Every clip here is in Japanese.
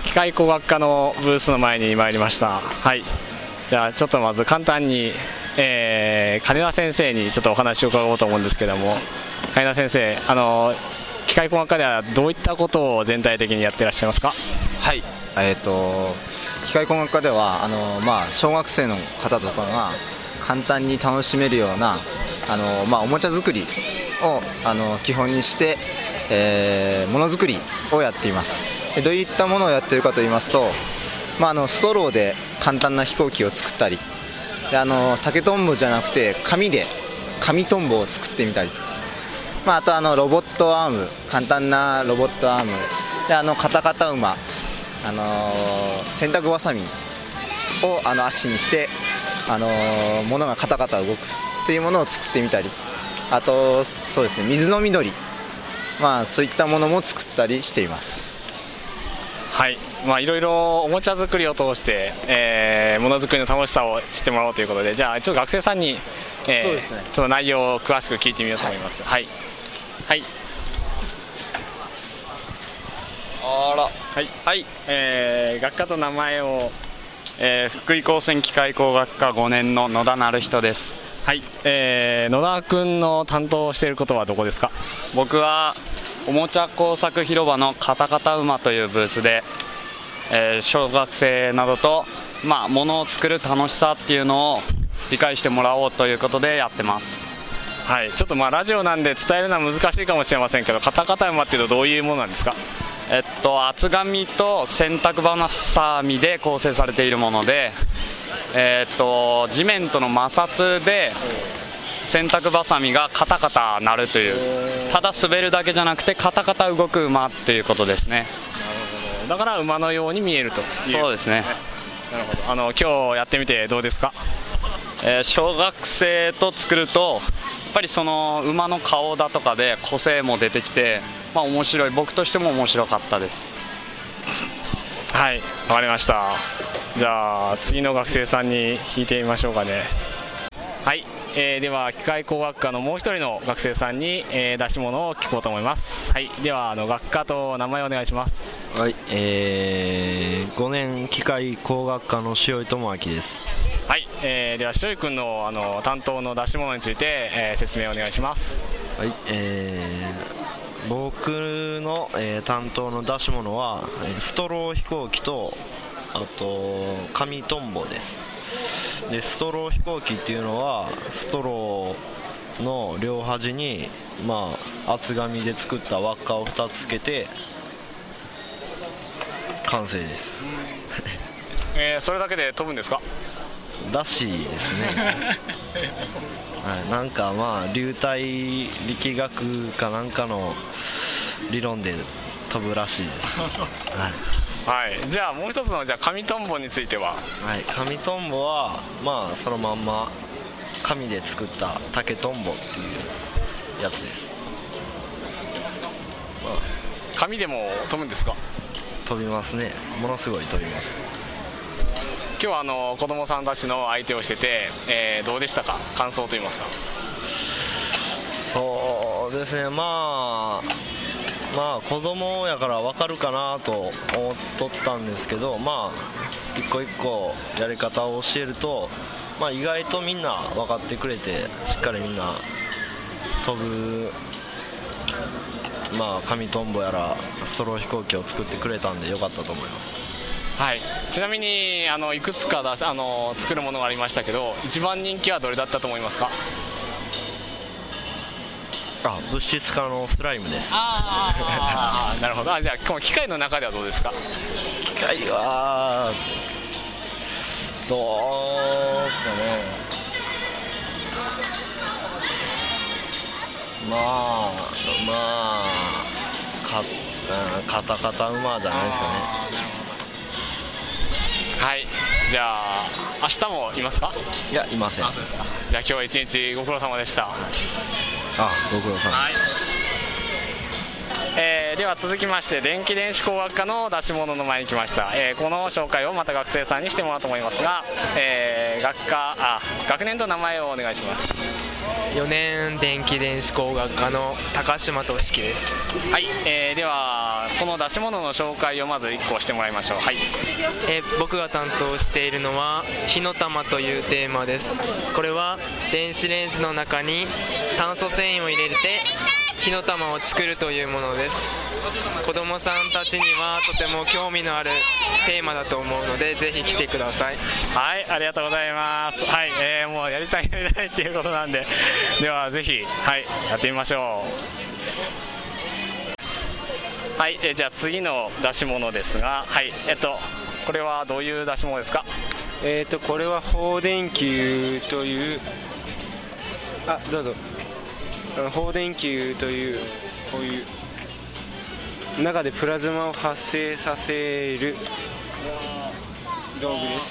機械工学科のブースの前に参りました。はい、じゃあちょっとまず簡単に、金田先生にちょっとお話を伺おうと思うんですけども、金田先生、機械工学科ではどういったことを全体的にやっていらっしゃいますか？ はい、機械工学科では小学生の方とかが簡単に楽しめるようなおもちゃ作りを基本にして、ものづくりをやっています。どういったものをやっているかと言いますと、ストローで簡単な飛行機を作ったりで、竹とんぼじゃなくて紙で紙とんぼを作ってみたり、あとロボットアーム、簡単なロボットアームでカタカタ馬、洗濯バサミを足にして物がカタカタ動くというものを作ってみたり、あとそうですね、水の緑、そういったものも作ったりしています。 はい、いろいろおもちゃ作りを通して、ものづくりの楽しさを知ってもらおうということで、じゃあちょっと学生さんに、そうですね、その内容を詳しく聞いてみようと思います。はい、はい、 はい、 学科と名前を、 福井高専機械工学科5年の野田成人です。 はい、野田君の担当していることはどこですか？ 僕はおもちゃ工作広場のカタカタ馬というブースで、小学生などと、物を作る楽しさっていうのを理解してもらおうということでやってます。 はい、ちょっとラジオなんで伝えるのは難しいかもしれませんけど、カタカタ馬っていうとどういうものなんですか？厚紙と洗濯バサミで構成されているもので、地面との摩擦で洗濯バサミがカタカタ鳴るという、ただ滑るだけじゃなくてカタカタ動く馬っていうことですね。 なるほど、だから馬のように見えるという。 そうですね。 なるほど。今日やってみてどうですか？ 小学生と作るとやっぱりその馬の顔だとかで個性も出てきて、面白い、僕としても面白かったです。 はい、わかりました。じゃあ次の学生さんに聞いてみましょうかね。はい、では機械工学科のもう一人の学生さんに、出し物を聞こうと思います。はい、では学科と名前をお願いします。 はい、5年機械工学科の塩井智明です。 はい、では塩井君の担当の出し物について、説明をお願いします。 はい、僕の、担当の出し物はストロー飛行機とあと紙トンボです。でストロー飛行機っていうのはストローの両端に厚紙で作った輪っかを2つつけて完成です。 それだけで飛ぶんですか？ らしいですね。はい、なんか流体力学かなんかの理論で飛ぶらしいです。 はい、じゃあもう一つの紙トンボについては？ はい、紙トンボはそのまんま紙で作った竹トンボっていうやつです。 紙でも飛ぶんですか？ 飛びますね。ものすごい飛びます。 今日は子供さんたちの相手をしてて、どうでしたか？感想といいますか。 そうですね、子供やから分かるかなと思っとったんですけど、一個一個やり方を教えると、意外とみんな分かってくれて、しっかりみんな飛ぶ、紙トンボやらストロー飛行機を作ってくれたんでよかったと思います。 はい、ちなみにいくつか作るものがありましたけど、一番人気はどれだったと思いますか？ 物質化のスライムです。 なるほど。じゃあこの機械の中ではどうですか？ 機械はどうですかね。カタカタ馬じゃないですかね。 はい、じゃあ明日もいますか？ いや、いません。 そうですか。じゃあ今日は一日ご苦労様でした。 ご苦労様でした。はい、 では続きまして電気電子工学科の出し物の前に来ました。この紹介をまた学生さんにしてもらおうと思いますが、学年と名前をお願いします。 4年電気電子工学科の高島俊樹です。 はい、ではこの出し物の紹介をまず1個してもらいましょう。はい、 僕が担当しているのは火の玉というテーマです。これは電子レンジの中に炭素繊維を入れて火の玉を作るというものです。子どもさんたちにはとても興味のあるテーマだと思うので、ぜひ来てください。 はい、ありがとうございます。はい、もうやりたいっていうことなんで、ではぜひ、はい、やってみましょう。はい、じゃあ次の出し物ですが、はい、これはどういう出し物ですか？ これは放電球というどうぞ。放電球というこういう中でプラズマを発生させる道具です。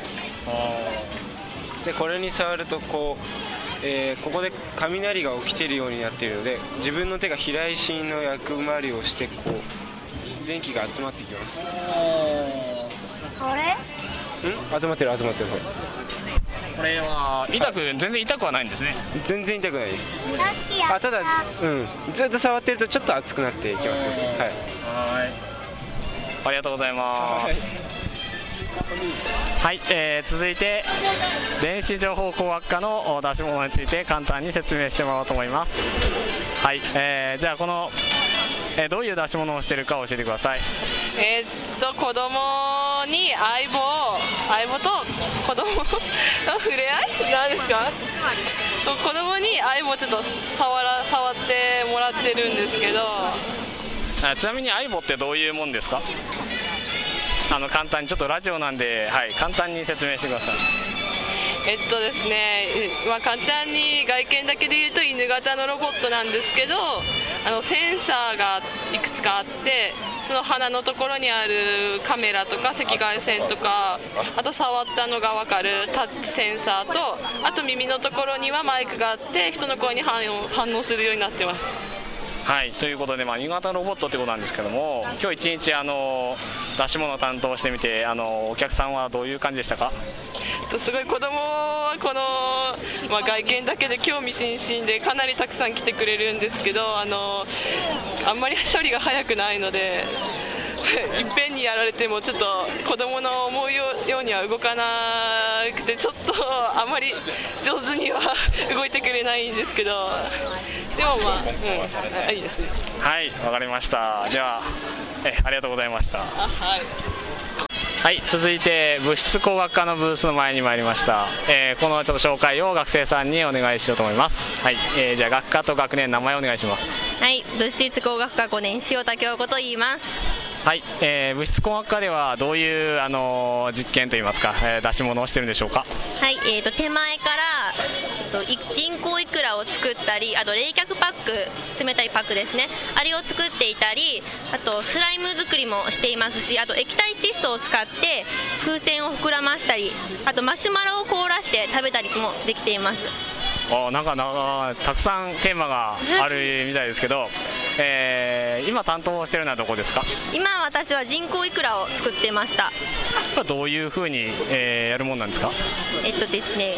でこれに触るとここで雷が起きているようになっているので、自分の手が避雷針の役割をして電気が集まってきます。 これ集まってる。 これは全然痛くはないんですね。 全然痛くないです。 さっきやっただずっと触ってるとちょっと熱くなっていきますね。はい、 ありがとうございます。はい、続いて電子情報工学科の出し物について簡単に説明してもらおうと思います。はい、じゃあこの、どういう出し物をしているか教えてください。 子供に相棒と子供の触れ合いなんですか？子供に相棒ちょっと触ってもらってるんですけど。 ちなみに相棒ってどういうもんですか？簡単にちょっとラジオなんで、はい、簡単に説明してください。 ですね、簡単に外見だけで言うと犬型のロボットなんですけど、センサーがいくつかあって、その鼻のところにあるカメラとか赤外線とか、あと触ったのが分かるタッチセンサーと、あと耳のところにはマイクがあって人の声に反応するようになってます。 はい、ということで、犬型ロボットということなんですけども、今日一日出し物を担当してみて、お客さんはどういう感じでしたか？ すごい子供はこの、外見だけで興味津々でかなりたくさん来てくれるんですけど、あんまり処理が早くないのでいっぺんにやられてもちょっと子供の思うようには動かなくて、ちょっとあまり上手には動いてくれないんですけど、でもいいですね。 はい、わかりました。ではありがとうございました。 はい、 はい、続いて物質工学科のブースの前に参りました。このちょっと紹介を学生さんにお願いしようと思います。はい、じゃあ学科と学年名前をお願いします。 はい、物質工学科5年塩田京子と言います。 はい、物質工学科ではどういう実験といいますか、出し物をしてるんでしょうか？ はい、手前から人工イクラを作ったり、あと冷却パック、冷たいパックですね、あれを作っていたり、あとスライム作りもしていますし、あと液体窒素を使って風船を膨らましたり、あとマシュマロを凍らして食べたりもできています。 なんかたくさんテーマがあるみたいですけど、今担当してるのはどこですか？ 今私は人工イクラを作ってました。 どういうふうに、やるもんなんですか？ ですね、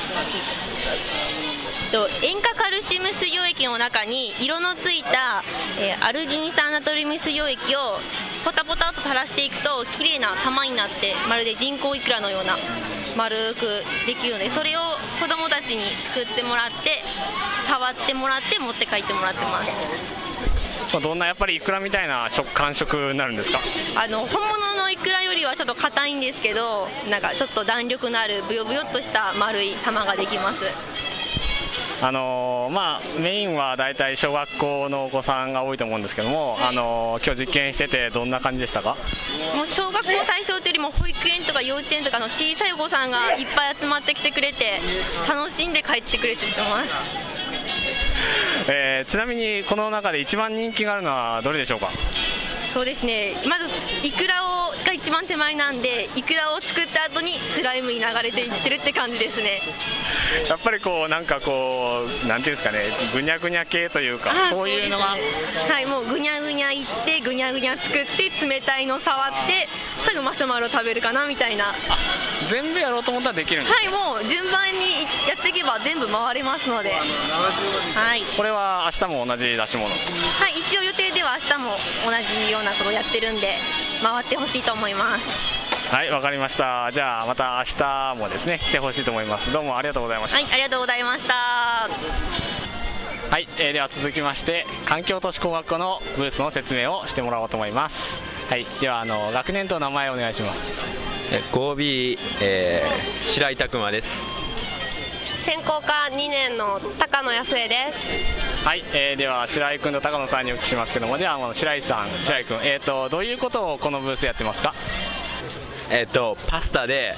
塩化カルシウム水溶液の中に色のついた、アルギン酸ナトリウム水溶液をポタポタと垂らしていくと綺麗な玉になって、まるで人工イクラのような丸くできるので、それを子どもたちに作ってもらって、触ってもらって持って帰ってもらってます。 どんなやっぱりイクラみたいな感触になるんですか？ 本物のイクラよりはちょっと硬いんですけど、なんかちょっと弾力のあるブヨブヨっとした丸い玉ができます。 メインはだいたい小学校のお子さんが多いと思うんですけども、今日実験しててどんな感じでしたか？ もう小学校対象というよりも保育園とか幼稚園とかの小さいお子さんがいっぱい集まってきてくれて、楽しんで帰ってくれてます。 ちなみにこの中で一番人気があるのはどれでしょうか？ そうですね、まずイクラが一一番手前なんで、イクラを作った後にスライムに流れていってるって感じですね。 やっぱりこうなんかこうなんていうんですかね、ぐにゃぐにゃ系というか、そういうのが、 はい、もうぐにゃぐにゃいってぐにゃぐにゃ作って冷たいの触ってすぐマシュマロ食べるかなみたいな。 全部やろうと思ったらできるんですか？ はい、もう順番にやっていけば全部回れますので。はい、 これは明日も同じ出し物？ はい、一応予定では明日も同じようなことをやってるんで回ってほしいと思います。 はい、わかりました。じゃあまた明日もですね来てほしいと思います。どうもありがとうございました。 はい、ありがとうございました。 はい、では続きまして環境都市工学科のブースの説明をしてもらおうと思います。はい、では学年と名前をお願いします。 5B、白井拓磨です。 専攻科2年の高野康江です。 はい、では白井君と高野さんにお聞きしますけども、では白井君、どういうことをこのブースでやってますか？ パスタで、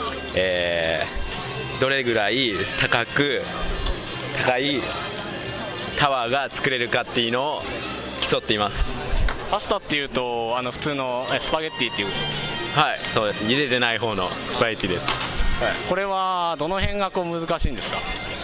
どれぐらい高いタワーが作れるかっていうのを競っています。 パスタっていうと普通のスパゲッティっていう？ はい、そうです。茹でてない方のスパゲッティです。はい、 これはどの辺がこう難しいんですか？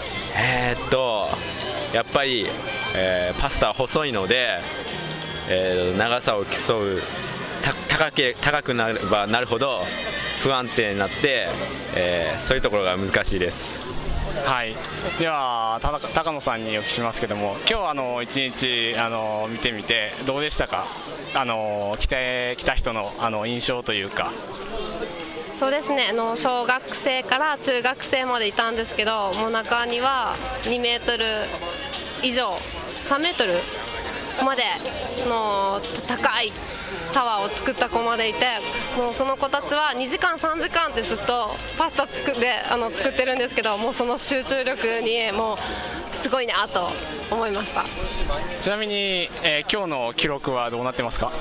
やっぱり、パスタは細いので、長さを競う高くなればなるほど不安定になって、そういうところが難しいです。 はい、では高野さんにお聞きしますけども、今日一日見てみてどうでしたか？来た人の印象というか。 そうですね、小学生から中学生までいたんですけど、もう中には2メートル以上3メートルまでの高いタワーを作った子までいて、もうその子たちは2時間3時間ってずっとパスタ作ってるんですけど、もうその集中力にもうすごいなと思いました。 ちなみに、今日の記録はどうなってますか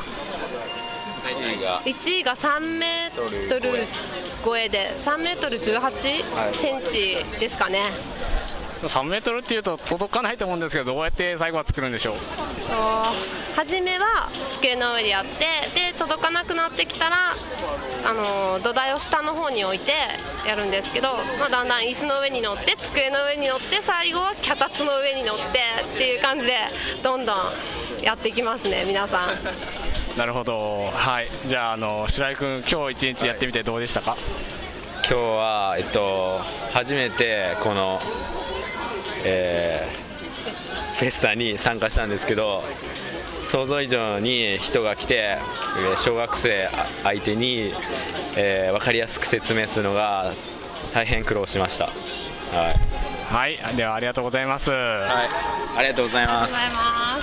？1位が3メートル超えで3メートル18センチですかね。 3メートルっていうと届かないと思うんですけど、どうやって最後は作るんでしょう？ 初めは机の上でやって、で届かなくなってきたら土台を下の方に置いてやるんですけど、だんだん椅子の上に乗って机の上に乗って最後は脚立の上に乗ってっていう感じでどんどんやっていきますね、皆さん。 なるほど。はい、じゃあ白井君、今日一日やってみてどうでしたか？ 今日は、初めてこの、フェスタに参加したんですけど、想像以上に人が来て、小学生相手に、分かりやすく説明するのが大変苦労しました。はい、 はい、ではありがとうございます。 はい、ありがとうございます。